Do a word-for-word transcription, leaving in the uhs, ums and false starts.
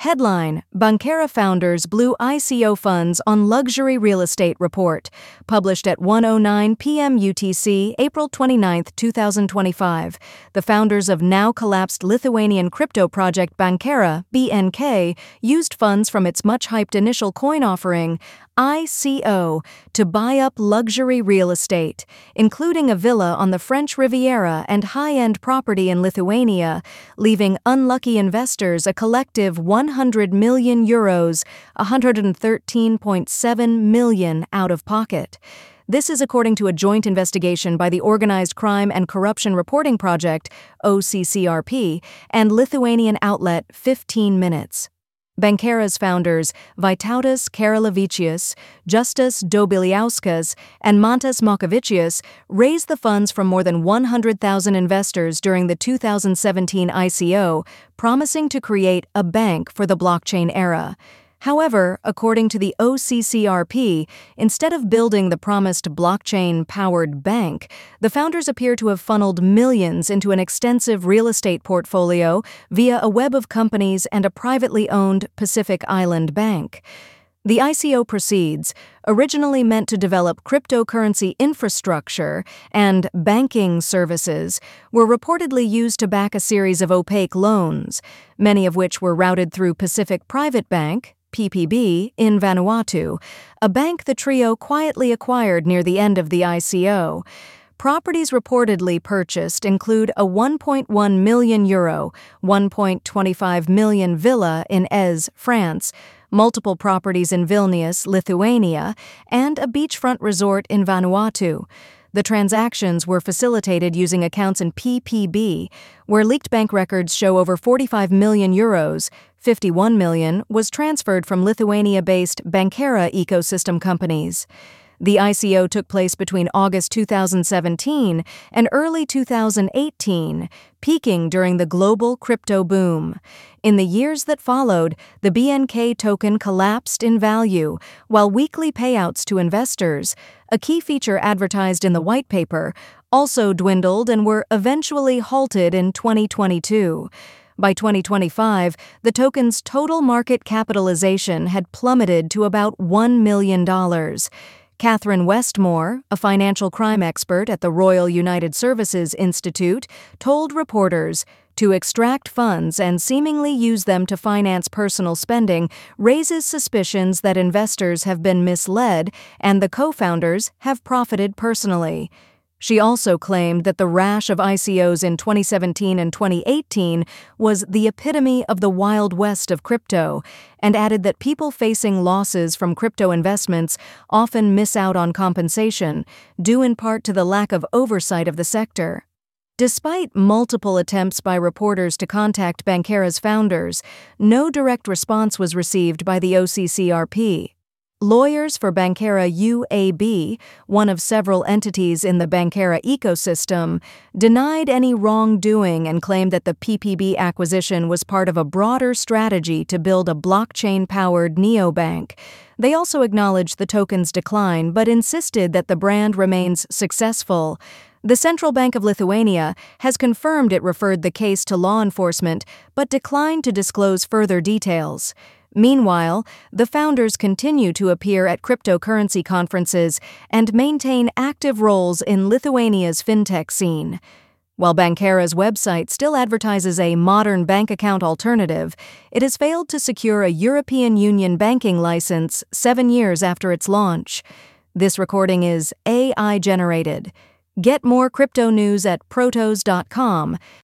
Headline: Bankera founders blew I C O funds on luxury real estate report. Published at one oh nine p.m. U T C, April twenty-ninth, twenty twenty-five. The founders of now-collapsed Lithuanian crypto project Bankera, B N K, used funds from its much-hyped initial coin offering, I C O, to buy up luxury real estate, including a villa on the French Riviera and high-end property in Lithuania, leaving unlucky investors a collective one hundred million euros, one hundred thirteen point seven million out of pocket. This is according to a joint investigation by the Organized Crime and Corruption Reporting Project, O C C R P, and Lithuanian outlet fifteen minutes. Bankera's founders, Vytautas Karalavičius, Justas Dobiliauskas, and Mantas Mokavicius, raised the funds from more than one hundred thousand investors during the two thousand seventeen I C O, promising to create a bank for the blockchain era. However, according to the O C C R P, instead of building the promised blockchain-powered bank, the founders appear to have funneled millions into an extensive real estate portfolio via a web of companies and a privately owned Pacific Island bank. The I C O proceeds, originally meant to develop cryptocurrency infrastructure and banking services, were reportedly used to back a series of opaque loans, many of which were routed through Pacific Private Bank, P P B, in Vanuatu, a bank the trio quietly acquired near the end of the I C O. Properties reportedly purchased include a one point one million euro, one point two five million villa in Èze, France, multiple properties in Vilnius, Lithuania, and a beachfront resort in Vanuatu. The transactions were facilitated using accounts in P P B, where leaked bank records show over forty-five million euros, fifty-one million, was transferred from Lithuania-based Bankera ecosystem companies. The I C O took place between August two thousand seventeen and early two thousand eighteen, peaking during the global crypto boom. In the years that followed, the B N K token collapsed in value, while weekly payouts to investors, a key feature advertised in the white paper, also dwindled and were eventually halted in twenty twenty-two. By twenty twenty-five, the token's total market capitalization had plummeted to about one million dollars. Catherine Westmore, a financial crime expert at the Royal United Services Institute, told reporters, to extract funds and seemingly use them to finance personal spending raises suspicions that investors have been misled and the co-founders have profited personally. She also claimed that the rash of I C Os in twenty seventeen and twenty eighteen was the epitome of the Wild West of crypto, and added that people facing losses from crypto investments often miss out on compensation, due in part to the lack of oversight of the sector. Despite multiple attempts by reporters to contact Bankera's founders, no direct response was received by the O C C R P. Lawyers for Bankera U A B, one of several entities in the Bankera ecosystem, denied any wrongdoing and claimed that the P P B acquisition was part of a broader strategy to build a blockchain-powered neobank. They also acknowledged the token's decline but insisted that the brand remains successful. The Central Bank of Lithuania has confirmed it referred the case to law enforcement but declined to disclose further details. Meanwhile, the founders continue to appear at cryptocurrency conferences and maintain active roles in Lithuania's fintech scene. While Bankera's website still advertises a modern bank account alternative, it has failed to secure a European Union banking license seven years after its launch. This recording is A I generated. Get more crypto news at protos dot com.